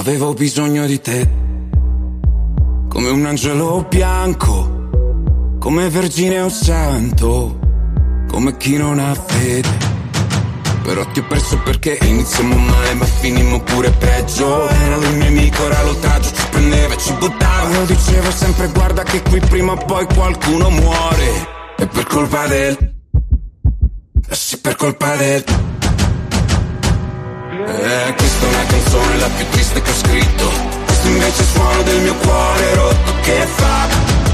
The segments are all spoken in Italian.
Avevo bisogno di te, come un angelo bianco, come vergine o santo, come chi non ha fede. Però ti ho perso perché iniziamo male ma finimmo pure peggio. Era lui il mio amico, era l'oltraggio, ci prendeva e ci buttava. Lo dicevo sempre, guarda che qui prima o poi qualcuno muore. E per colpa del... sì, per colpa del... questa è una canzone la più triste che ho scritto. Questo invece è il suono del mio cuore rotto. Che fa?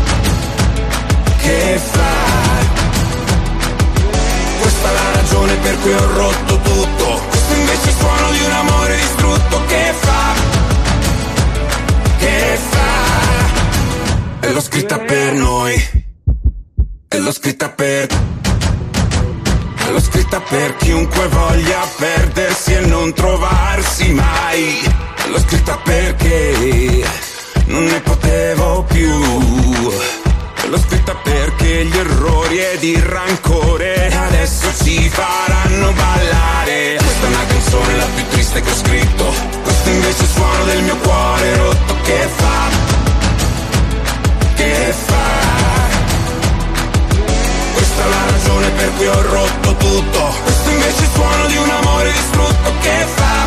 Che fa? Questa è la ragione per cui ho rotto tutto. Questo invece è il suono di un amore distrutto. Che fa? Che fa? E l'ho scritta per noi. E l'ho scritta per... e l'ho scritta per chiunque voglia perdersi e non trovarsi mai. E l'ho scritta perché non ne potevo più. E l'ho scritta perché gli errori ed il rancore adesso ci faranno ballare. Questa è una canzone la più triste che ho scritto. Questo invece è il suono del mio cuore rotto. Che fa? Che fa? Questa è la ragione per cui ho rotto tutto. Questo invece è il suono di un amore distrutto. Che fa?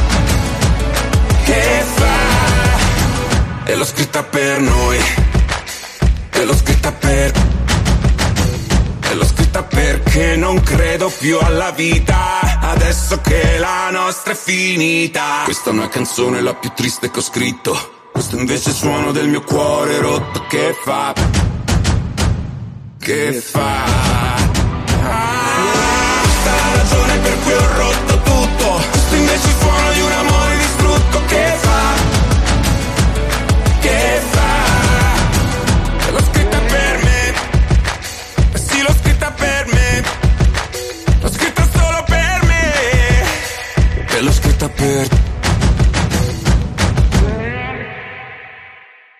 Che fa? E l'ho scritta per noi. E l'ho scritta per... e l'ho scritta perché non credo più alla vita adesso che la nostra è finita. Questa è una canzone la più triste che ho scritto. Questo invece è il suono del mio cuore rotto. Che fa? Che fa?